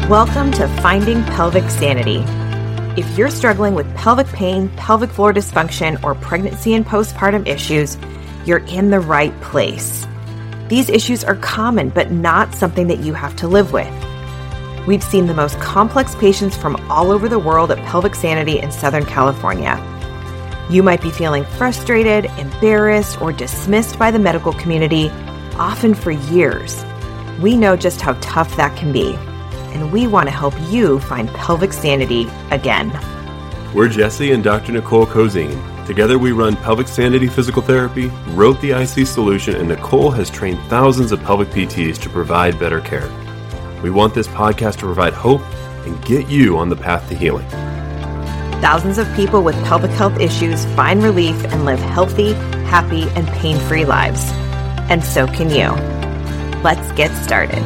Welcome to Finding Pelvic Sanity. If you're struggling with pelvic pain, pelvic floor dysfunction, or pregnancy and postpartum issues, you're in the right place. These issues are common, but not something that you have to live with. We've seen the most complex patients from all over the world at Pelvic Sanity in Southern California. You might be feeling frustrated, embarrassed, or dismissed by the medical community, often for years. We know just how tough that can be, and we want to help you find pelvic sanity again. We're Jesse and Dr. Nicole Cozine. Together we run Pelvic Sanity Physical Therapy, wrote the IC Solution, and Nicole has trained thousands of pelvic PTs to provide better care. We want this podcast to provide hope and get you on the path to healing. Thousands of people with pelvic health issues find relief and live healthy, happy, and pain-free lives. And so can you. Let's get started.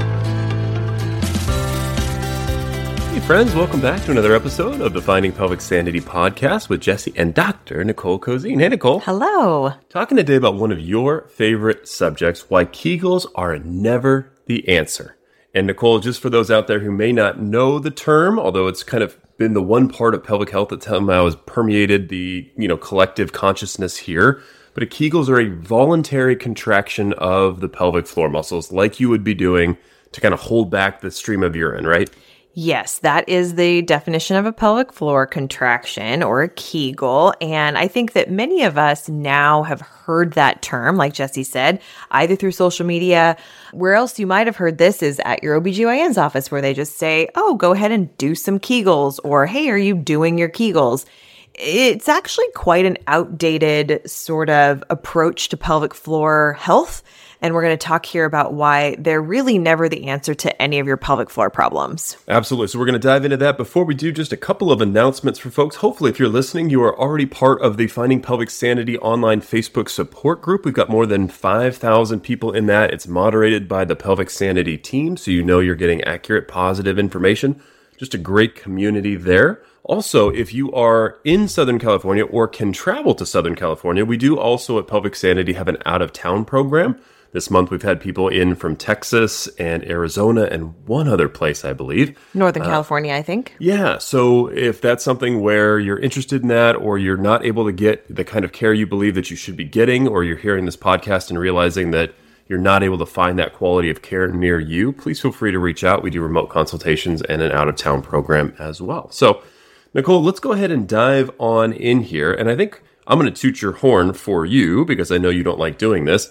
Hey friends, welcome back to another episode of the Finding Pelvic Sanity podcast with Jesse and Dr. Nicole Cozine. Hey Nicole. Hello. Talking today about one of your favorite subjects, why Kegels are never the answer. And Nicole, just for those out there who may not know the term, although it's kind of been the one part of pelvic health that somehow has permeated the collective consciousness here, but Kegels are a voluntary contraction of the pelvic floor muscles, like you would be doing to kind of hold back the stream of urine, right? Yes, that is the definition of a pelvic floor contraction or a Kegel. And I think that many of us now have heard that term, like Jesse said, either through social media. Where else you might have heard this is at your OBGYN's office, where they just say, oh, go ahead and do some Kegels, or hey, are you doing your Kegels? It's actually quite an outdated sort of approach to pelvic floor health. And we're going to talk here about why they're really never the answer to any of your pelvic floor problems. Absolutely. So we're going to dive into that. Before we do, just a couple of announcements for folks. Hopefully, if you're listening, you are already part of the Finding Pelvic Sanity online Facebook support group. We've got more than 5,000 people in that. It's moderated by the Pelvic Sanity team, so you know you're getting accurate, positive information. Just a great community there. Also, if you are in Southern California or can travel to Southern California, we do also at Pelvic Sanity have an out-of-town program. This month, we've had people in from Texas and Arizona and one other place, I believe. Northern California, I think. Yeah. So if that's something where you're interested in that, or you're not able to get the kind of care you believe that you should be getting, or you're hearing this podcast and realizing that you're not able to find that quality of care near you, please feel free to reach out. We do remote consultations and an out-of-town program as well. So, Nicole, let's go ahead and dive on in here. And I think I'm going to toot your horn for you because I know you don't like doing this.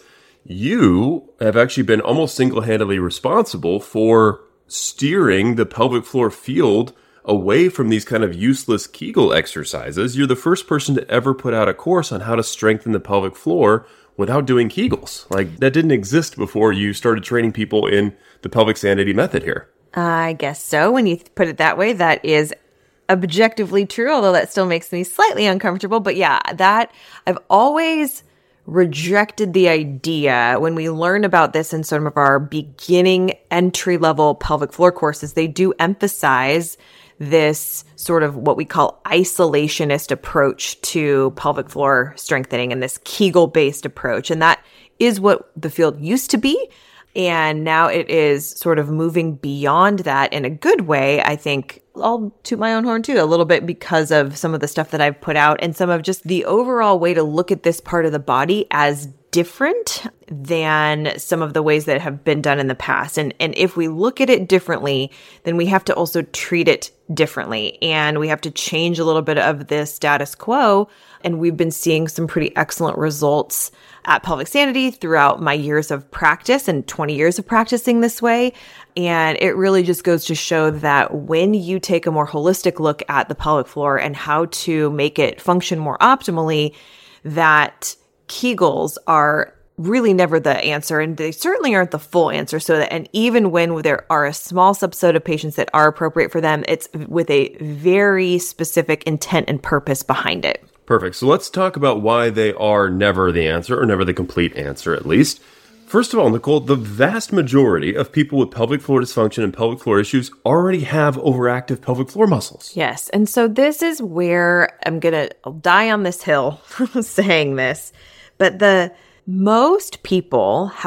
You have actually been almost single-handedly responsible for steering the pelvic floor field away from these kind of useless Kegel exercises. You're the first person to ever put out a course on how to strengthen the pelvic floor without doing Kegels. Like, that didn't exist before you started training people in the pelvic sanity method here. I guess so. When you put it that way, that is objectively true, although that still makes me slightly uncomfortable. But yeah, that I've always rejected the idea. When we learn about this in some of our beginning entry-level pelvic floor courses, they do emphasize this sort of what we call isolationist approach to pelvic floor strengthening and this Kegel-based approach. And that is what the field used to be. And now it is sort of moving beyond that in a good way. I think I'll toot my own horn too, a little bit because of some of the stuff that I've put out and some of just the overall way to look at this part of the body as different than some of the ways that have been done in the past. And if we look at it differently, then we have to also treat it differently. And we have to change a little bit of the status quo. And we've been seeing some pretty excellent results at Pelvic Sanity throughout my years of practice and 20 years of practicing this way. And it really just goes to show that when you take a more holistic look at the pelvic floor and how to make it function more optimally, that Kegels are really never the answer, and they certainly aren't the full answer. And even when there are a small subset of patients that are appropriate for them, it's with a very specific intent and purpose behind it. Perfect. So let's talk about why they are never the answer, or never the complete answer, at least. First of all, Nicole, the vast majority of people with pelvic floor dysfunction and pelvic floor issues already have overactive pelvic floor muscles. Yes. And so this is where I'll die on this hill saying this, but most people have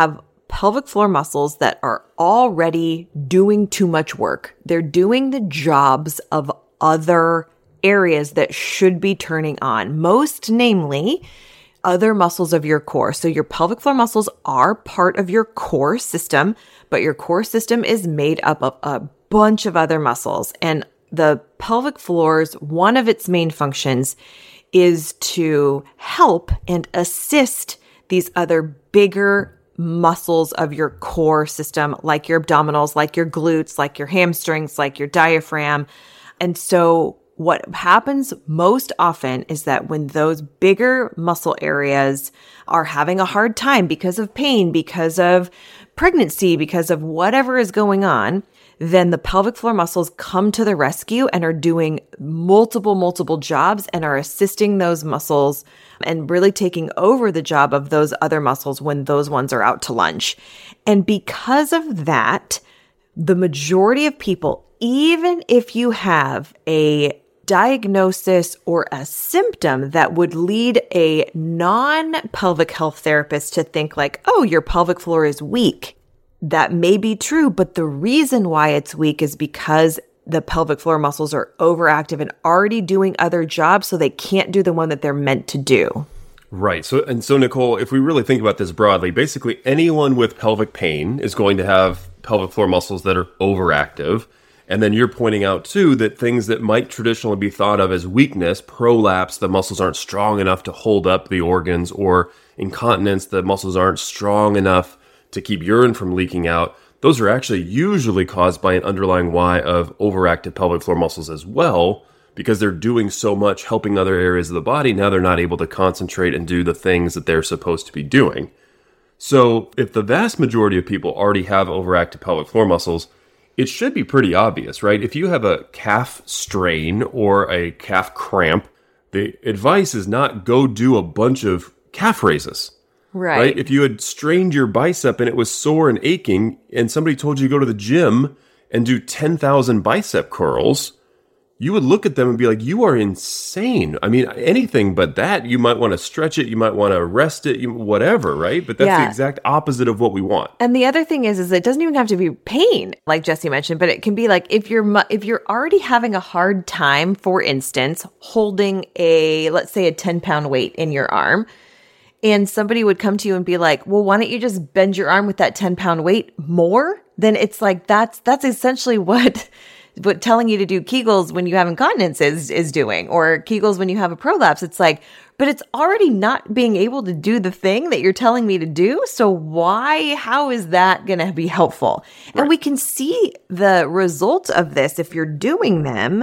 pelvic floor muscles that are already doing too much work. They're doing the jobs of other areas that should be turning on, most namely other muscles of your core. So your pelvic floor muscles are part of your core system, but your core system is made up of a bunch of other muscles. And the pelvic floor's one of its main functions is to help and assist these other bigger muscles of your core system, like your abdominals, like your glutes, like your hamstrings, like your diaphragm. And so what happens most often is that when those bigger muscle areas are having a hard time because of pain, because of pregnancy, because of whatever is going on, then the pelvic floor muscles come to the rescue and are doing multiple jobs and are assisting those muscles and really taking over the job of those other muscles when those ones are out to lunch. And because of that, the majority of people, even if you have a diagnosis or a symptom that would lead a non-pelvic health therapist to think like, oh, your pelvic floor is weak. That may be true, but the reason why it's weak is because the pelvic floor muscles are overactive and already doing other jobs, so they can't do the one that they're meant to do. Right. So Nicole, if we really think about this broadly, basically anyone with pelvic pain is going to have pelvic floor muscles that are overactive. And then you're pointing out, too, that things that might traditionally be thought of as weakness, prolapse, the muscles aren't strong enough to hold up the organs, or incontinence, the muscles aren't strong enough to keep urine from leaking out. Those are actually usually caused by an underlying why of overactive pelvic floor muscles as well, because they're doing so much helping other areas of the body. Now they're not able to concentrate and do the things that they're supposed to be doing. So if the vast majority of people already have overactive pelvic floor muscles, it should be pretty obvious, right? If you have a calf strain or a calf cramp, the advice is not go do a bunch of calf raises. Right? If you had strained your bicep and it was sore and aching, and somebody told you to go to the gym and do 10,000 bicep curls, you would look at them and be like, you are insane. I mean, anything but that. You might want to stretch it. You might want to rest it, whatever, right? But that's the exact opposite of what we want. And the other thing is it doesn't even have to be pain, like Jesse mentioned, but it can be like if you're already having a hard time, for instance, holding let's say a 10-pound weight in your arm, and somebody would come to you and be like, well, why don't you just bend your arm with that 10-pound weight more? Then it's like, that's essentially what telling you to do Kegels when you have incontinence is doing, or Kegels when you have a prolapse. It's like, but it's already not being able to do the thing that you're telling me to do. So how is that going to be helpful? Right. And we can see the result of this if you're doing them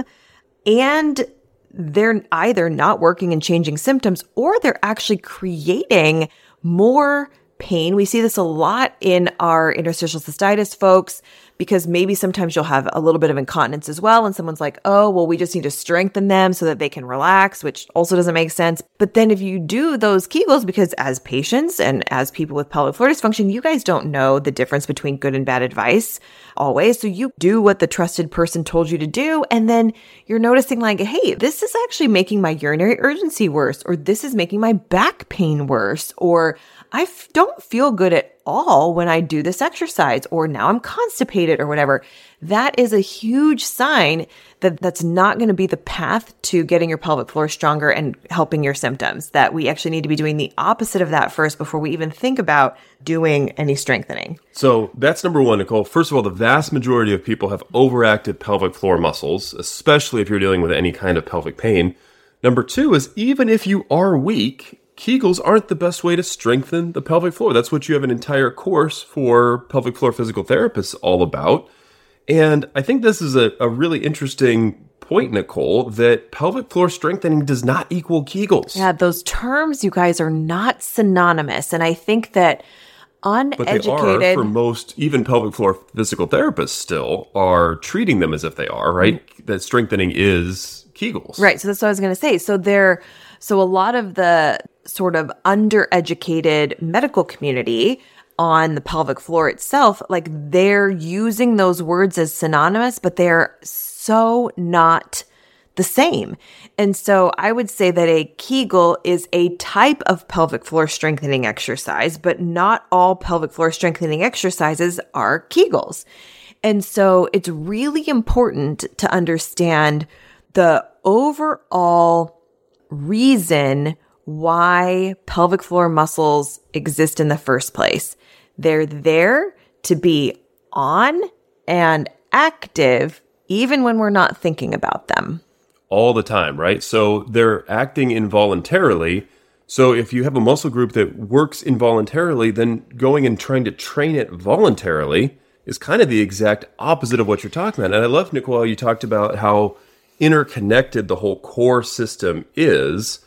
and they're either not working and changing symptoms, or they're actually creating more pain. We see this a lot in our interstitial cystitis folks, because maybe sometimes you'll have a little bit of incontinence as well. And someone's like, oh, well, we just need to strengthen them so that they can relax, which also doesn't make sense. But then if you do those Kegels, because as patients and as people with pelvic floor dysfunction, you guys don't know the difference between good and bad advice always. So you do what the trusted person told you to do. And then you're noticing like, hey, this is actually making my urinary urgency worse, or this is making my back pain worse, or I don't feel good at all when I do this exercise, or now I'm constipated or whatever. That is a huge sign that that's not going to be the path to getting your pelvic floor stronger and helping your symptoms, that we actually need to be doing the opposite of that first before we even think about doing any strengthening. So that's number one, Nicole. First of all, the vast majority of people have overactive pelvic floor muscles, especially if you're dealing with any kind of pelvic pain. Number two is, even if you are weak, Kegels aren't the best way to strengthen the pelvic floor. That's what you have an entire course for pelvic floor physical therapists all about. And I think this is a really interesting point, Nicole, that pelvic floor strengthening does not equal Kegels. Yeah, those terms, you guys, are not synonymous. And I think that uneducated... But they are for most, even pelvic floor physical therapists still are treating them as if they are, right? Mm-hmm. That strengthening is Kegels. Right. So that's what I was going to say. So a lot of the sort of undereducated medical community on the pelvic floor itself, like they're using those words as synonymous, but they're so not the same. And so I would say that a Kegel is a type of pelvic floor strengthening exercise, but not all pelvic floor strengthening exercises are Kegels. And so it's really important to understand the overall reason why pelvic floor muscles exist in the first place. They're there to be on and active even when we're not thinking about them. All the time, right? So they're acting involuntarily. So if you have a muscle group that works involuntarily, then going and trying to train it voluntarily is kind of the exact opposite of what you're talking about. And I love, Nicole, how you talked about how interconnected the whole core system is.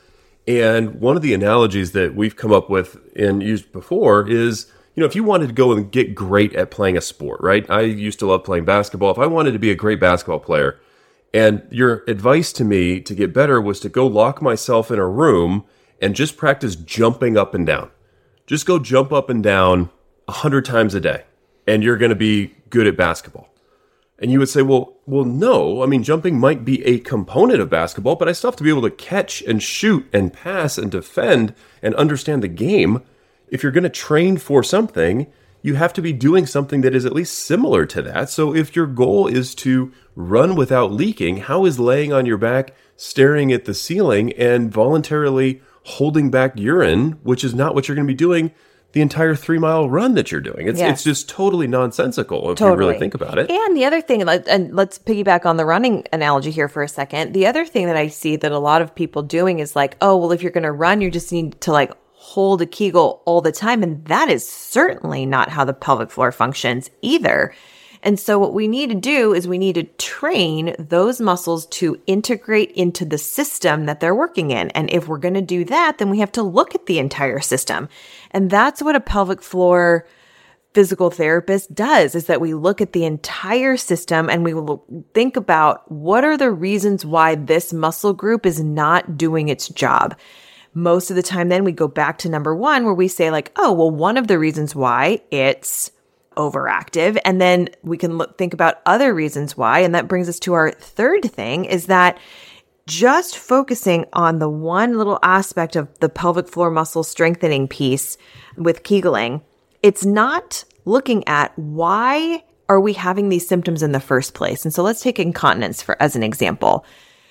And one of the analogies that we've come up with and used before is, if you wanted to go and get great at playing a sport, right? I used to love playing basketball. If I wanted to be a great basketball player, and your advice to me to get better was to go lock myself in a room and just practice jumping up and down. Just go jump up and down 100 times a day, and you're going to be good at basketball. And you would say, well, no. I mean, jumping might be a component of basketball, but I still have to be able to catch and shoot and pass and defend and understand the game. If you're going to train for something, you have to be doing something that is at least similar to that. So if your goal is to run without leaking, how is laying on your back, staring at the ceiling, and voluntarily holding back urine, which is not what you're going to be doing the entire 3-mile run that you're doing? It's just totally nonsensical if you really think about it. And the other thing, and let's piggyback on the running analogy here for a second. The other thing that I see that a lot of people doing is like, oh, well, if you're going to run, you just need to hold a Kegel all the time. And that is certainly not how the pelvic floor functions either. And so what we need to do is we need to train those muscles to integrate into the system that they're working in. And if we're going to do that, then we have to look at the entire system. And that's what a pelvic floor physical therapist does, is that we look at the entire system and we will think about what are the reasons why this muscle group is not doing its job. Most of the time, then we go back to number one, where we say one of the reasons why it's overactive. And then we can think about other reasons why. And that brings us to our third thing, is that just focusing on the one little aspect of the pelvic floor muscle strengthening piece with Kegeling, it's not looking at why are we having these symptoms in the first place. And so let's take incontinence as an example.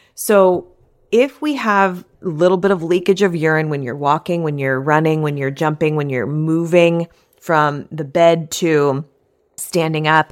So if we have a little bit of leakage of urine when you're walking, when you're running, when you're jumping, when you're moving from the bed to standing up,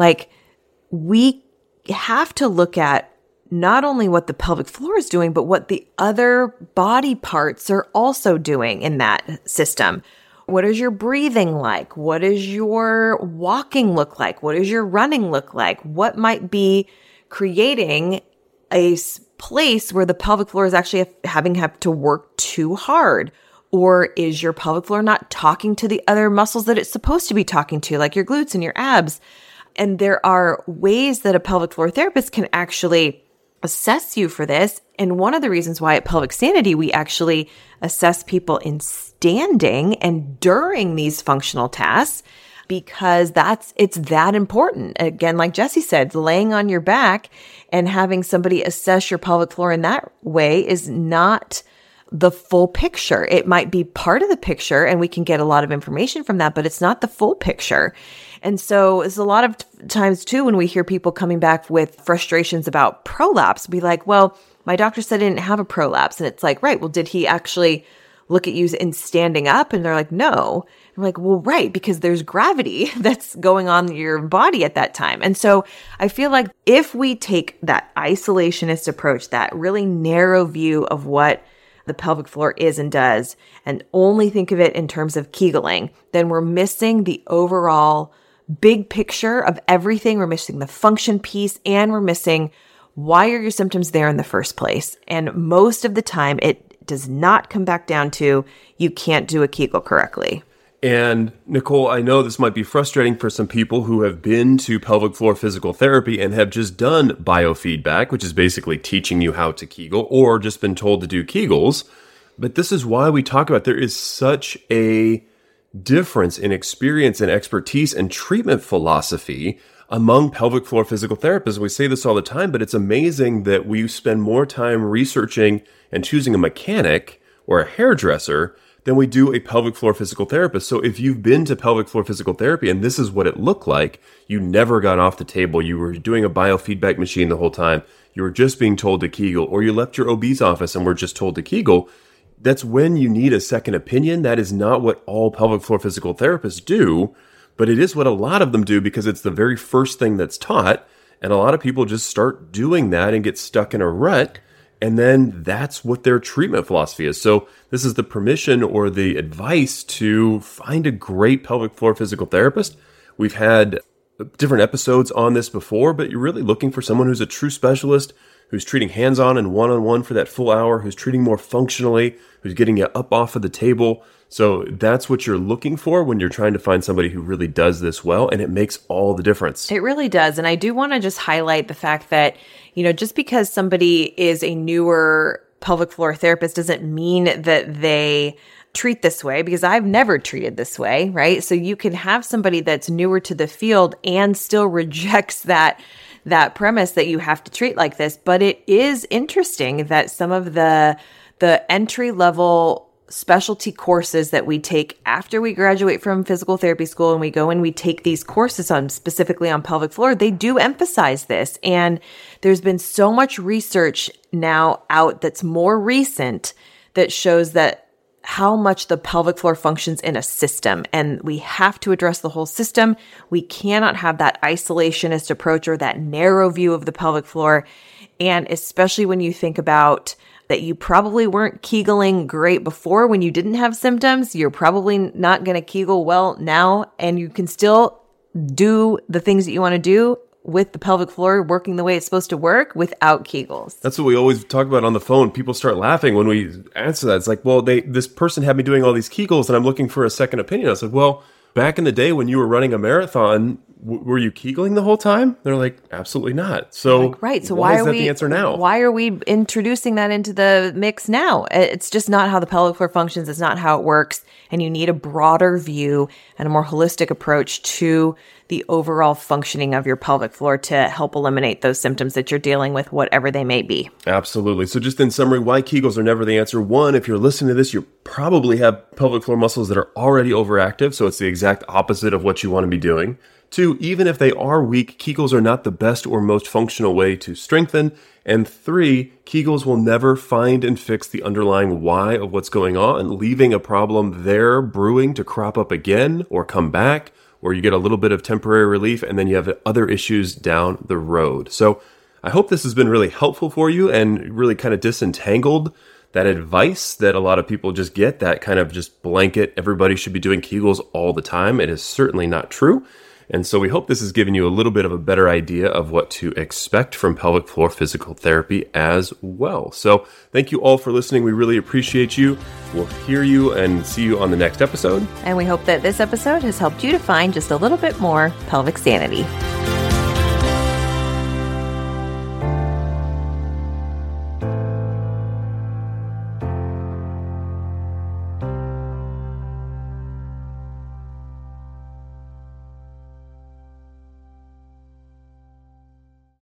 we have to look at not only what the pelvic floor is doing, but what the other body parts are also doing in that system. What is your breathing like? What does your walking look like? What does your running look like? What might be creating a place where the pelvic floor is actually having to work too hard? Or is your pelvic floor not talking to the other muscles that it's supposed to be talking to, like your glutes and your abs? And there are ways that a pelvic floor therapist can actually assess you for this. And one of the reasons why at Pelvic Sanity, we actually assess people in standing and during these functional tasks, because it's that important. Again, like Jesse said, laying on your back and having somebody assess your pelvic floor in that way is not the full picture. It might be part of the picture and we can get a lot of information from that, but it's not the full picture. And so it's a lot of times too, when we hear people coming back with frustrations about prolapse, be like, well, my doctor said I didn't have a prolapse. And it's like, right, well, did he actually look at you in standing up? And they're like, no. I'm like, well, right, because there's gravity that's going on in your body at that time. And so I feel like if we take that isolationist approach, that really narrow view of what the pelvic floor is and does, and only think of it in terms of Kegeling, then we're missing the overall big picture of everything. We're missing the function piece, and we're missing why are your symptoms there in the first place. And most of the time, it does not come back down to you can't do a Kegel correctly. And Nicole, I know this might be frustrating for some people who have been to pelvic floor physical therapy and have just done biofeedback, which is basically teaching you how to Kegel, or just been told to do Kegels. But this is why we talk about there is such a difference in experience and expertise and treatment philosophy among pelvic floor physical therapists. We say this all the time, but it's amazing that we spend more time researching and choosing a mechanic or a hairdresser than we do a pelvic floor physical therapist. So if you've been to pelvic floor physical therapy and this is what it looked like, you never got off the table, you were doing a biofeedback machine the whole time, you were just being told to Kegel, or you left your OB's office and were just told to Kegel, that's when you need a second opinion. That is not what all pelvic floor physical therapists do, but it is what a lot of them do because it's the very first thing that's taught. And a lot of people just start doing that and get stuck in a rut. And then that's what their treatment philosophy is. So this is the permission or the advice to find a great pelvic floor physical therapist. We've had different episodes on this before, but you're really looking for someone who's a true specialist, who's treating hands-on and one-on-one for that full hour, who's treating more functionally, who's getting you up off of the table. So that's what you're looking for when you're trying to find somebody who really does this well, and it makes all the difference. It really does. And I do want to just highlight the fact that, just because somebody is a newer pelvic floor therapist doesn't mean that they treat this way, because I've never treated this way, right? So you can have somebody that's newer to the field and still rejects that premise that you have to treat like this. But it is interesting that some of the entry level specialty courses that we take after we graduate from physical therapy school and we go and we take these courses on specifically on pelvic floor, they do emphasize this. And there's been so much research now out that's more recent that shows that how much the pelvic floor functions in a system. And we have to address the whole system. We cannot have that isolationist approach or that narrow view of the pelvic floor. And especially when you think about that you probably weren't Kegeling great before when you didn't have symptoms, you're probably not going to Kegel well now, and you can still do the things that you want to do with the pelvic floor working the way it's supposed to work without Kegels. That's what we always talk about on the phone. People start laughing when we answer that. It's like, well, this person had me doing all these Kegels and I'm looking for a second opinion. I was like, well, back in the day when you were running a marathon, were you Kegeling the whole time? They're like, absolutely not. So, right. So why is that the answer now? Why are we introducing that into the mix now? It's just not how the pelvic floor functions. It's not how it works. And you need a broader view and a more holistic approach to the overall functioning of your pelvic floor to help eliminate those symptoms that you're dealing with, whatever they may be. Absolutely. So just in summary, why Kegels are never the answer. One, if you're listening to this, you probably have pelvic floor muscles that are already overactive. So it's the exact opposite of what you want to be doing. Two, even if they are weak, Kegels are not the best or most functional way to strengthen. And three, Kegels will never find and fix the underlying why of what's going on, leaving a problem there brewing to crop up again or come back, or you get a little bit of temporary relief and then you have other issues down the road. So I hope this has been really helpful for you and really kind of disentangled that advice that a lot of people just get, that kind of just blanket, everybody should be doing Kegels all the time. It is certainly not true. And so we hope this has given you a little bit of a better idea of what to expect from pelvic floor physical therapy as well. So thank you all for listening. We really appreciate you. We'll hear you and see you on the next episode. And we hope that this episode has helped you to find just a little bit more pelvic sanity.